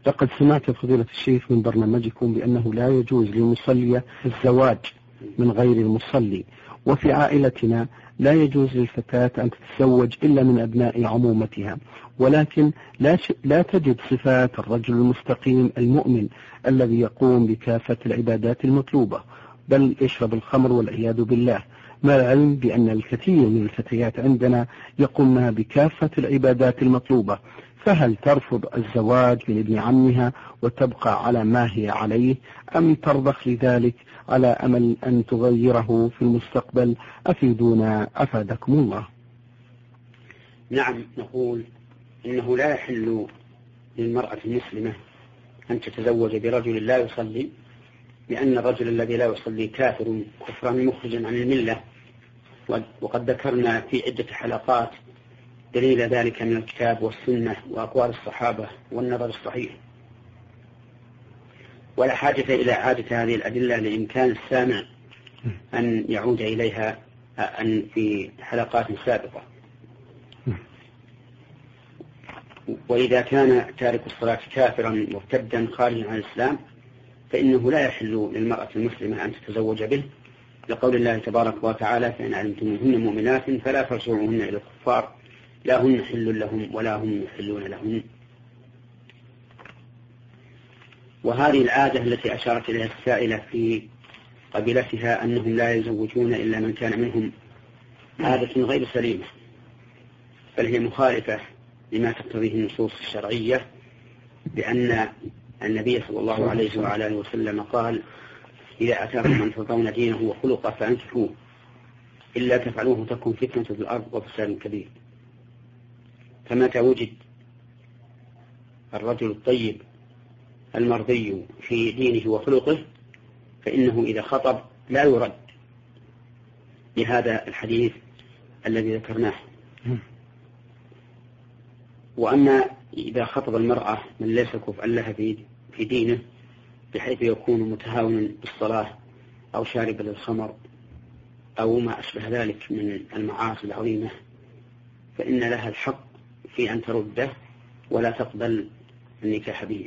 لقد سمعت فضيلة الشيخ من برنامجكم بأنه لا يجوز للمصلي الزواج من غير المصلي، وفي عائلتنا لا يجوز للفتاة أن تتزوج إلا من أبناء عمومتها، ولكن لا تجد صفات الرجل المستقيم المؤمن الذي يقوم بكافة العبادات المطلوبة، بل يشرب الخمر والعياذ بالله، مع العلم بأن الكثير من الفتيات عندنا يقومن بكافة العبادات المطلوبة. فهل ترفض الزواج من ابن عمها وتبقى على ما هي عليه، أم ترضخ لذلك على أمل أن تغيره في المستقبل؟ أفيدونا أفادكم الله. نعم، نقول إنه لا يحل للمرأة المسلمة أن تتزوج برجل لا يصلي، لأن الرجل الذي لا يصلي كافر كفرا مخرجا عن الملة، وقد ذكرنا في عدة حلقات دليل ذلك من الكتاب والسنة وأقوال الصحابة والنظر الصحيح، ولا حاجة إلى إعادة هذه الأدلة لإمكان السامع أن يعود إليها في حلقات سابقة. وإذا كان تارك الصلاة كافرا مرتدا خارجا عن الإسلام فإنه لا يحل للمرأة المسلمة أن تتزوج به، لقول الله تبارك وتعالى: فإن علمتموهن مؤمنات فلا ترجعوهن إلى الكفار لا هن حل لهم ولا هم يحلون لهن. وهذه العادة التي أشارت إليها السائلة في قبيلتها أنهم لا يزوجون إلا من كان منهم عادة غير سليمة، بل هي مخالفة لما تقتضيه النصوص الشرعية، لأن النبي صلى الله عليه وعلى آله وسلم قال: إذا أتاكم من ترضون دينه وخلقه فأنكحوه، إلا تفعلوه تكن فتنة في الأرض وفساد كبير. فمتى وجد الرجل الطيب المرضي في دينه وخلقه فإنه إذا خطب لا يرد لهذا الحديث الذي ذكرناه. وأما إذا خطب المرأة من ليس كفءا لها في دينه بحيث يكون متهاونا بالصلاة أو شاربا للخمر أو ما أشبه ذلك من المعاصي العظيمة، فإن لها الحق في أن ترده ولا تقبل النكاح به.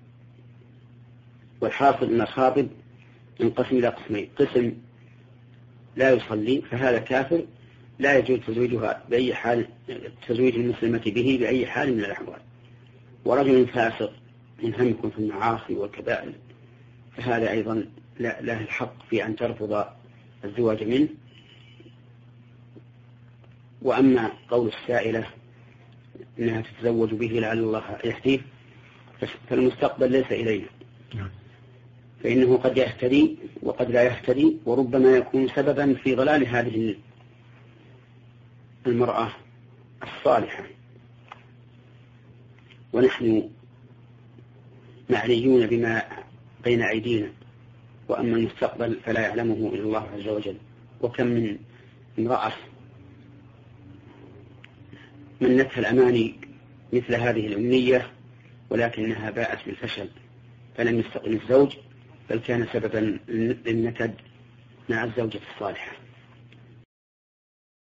والحاصل أن الخاطب ينقسم إلى قسمين: قسم لا يصلي فهذا كافر لا يجوز تزويجها بأي حال، تزويج المسلمة به بأي حال من الأحوال، ورجل فاسق منهمك في المعاصي والكبائر فهذا أيضا له الحق في أن ترفض الزواج منه. وأما قول السائلة أنها تتزوج به لعل الله يهديه فالمستقبل ليس إلينا، فإنه قد يهتدي وقد لا يهتدي، وربما يكون سببا في ضلال هذه المرأة الصالحة، ونحن معنيون بما بين أيدينا، وأما المستقبل فلا يعلمه إلا الله عز وجل. وكم من امرأة منتها الأماني مثل هذه الأمنية ولكنها باءت بالفشل، فلم يستقم الزوج بل كان سببا للنكد مع الزوجة الصالحة.